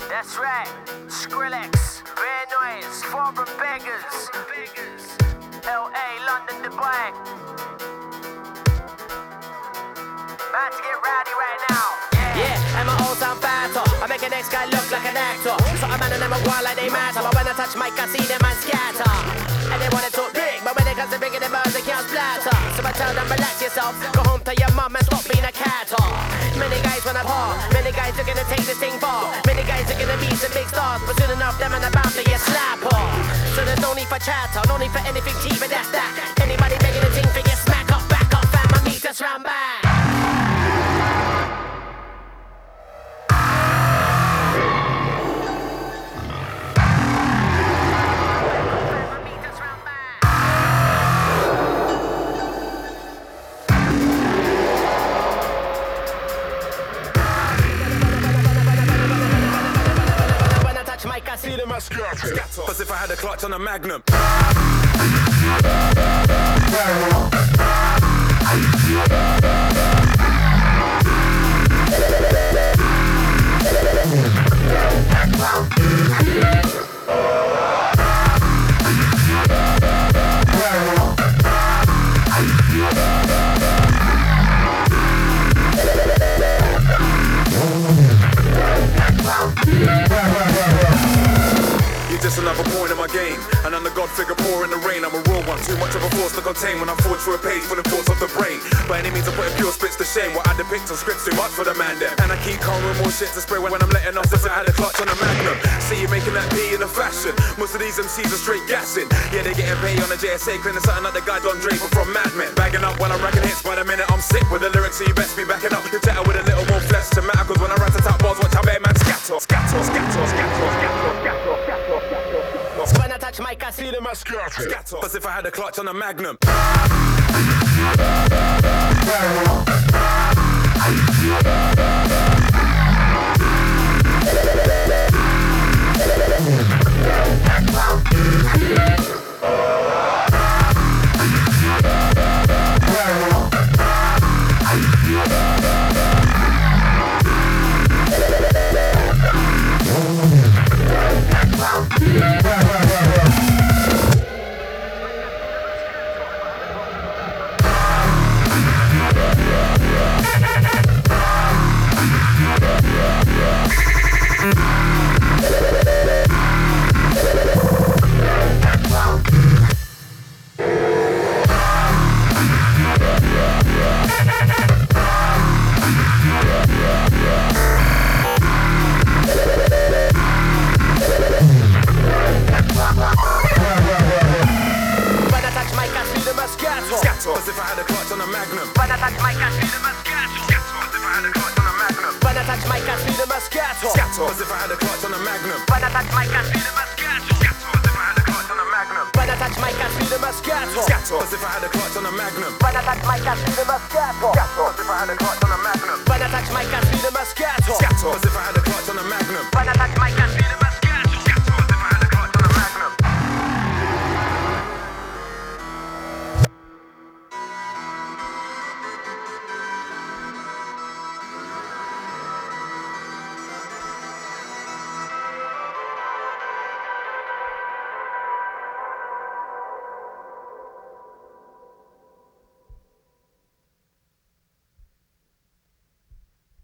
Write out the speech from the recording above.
That's right, Skrillex, Bear Noise, Foreign Beggars, LA, London, Dubai. About to get rowdy right now. Yeah, and my old sound fatter. I make the next guy look like an actor. So a man and them a go on like they matter. But when I touch mic, I see them man scatter. And they wanna talk big, but when it comes to bringing the birds, they can't splatter. So I tell them, relax yourself, go home to your mum and stop being a catter. Many guys wanna par, many guys are gonna take this thing far. Many guys are gonna be some big stars, but soon enough, them and about to get slapper. So there's no need for chatter, no need for anything cheap, but that's that. Anybody begging a thing for you, smack up, back up, fam, my meat just round back. I see them as scatter. Cause if I had a clutch on a Magnum. Just another point in my game, and I'm the god figure poor in the rain. I'm a raw one, too much of a force to contain when I forge through a page full of thoughts of the brain. By any means I put a pure spits to shame. What I depict on scripts too much for the man them. And I keep calm with more shit to spray when I'm letting off. Since I had a clutch on a Magnum. See you making that P in a fashion. Most of these MCs are straight gassing. Yeah, they getting paid on the JSA, cleaning something like the guy Don Draper from Mad Men. Bagging up while I'm racking hits. By the minute I'm sick with the lyrics, so you best be backing up. You chatter with a little more flesh to matter. Cause when I rat a top bars, watch how bad man scatter. Scatter, scatter, scatter, scatter, scatter, scatter, scatter. When I touch mic, I see them as scatter. Cause if I had a clutch on a Magnum. Cause if I had a clutch on a Magnum. When I touch mic, I see them as scatter. Cause if I had a clutch on a Magnum. When I touch mic, I see them as scatter. Cause if I had a clutch on a Magnum. When I touch mic, I see them as scatter. Cause if I had a clutch on a Magnum. When I touch mic, I see them as scatter. Cause if I had a clutch on a Magnum. When I touch mic, I see them as scatter. Cause if I had a clutch on a Magnum. When I touch mic, I see them as scatter. Cause if I had a clutch on a Magnum. When I touch mic, I see them as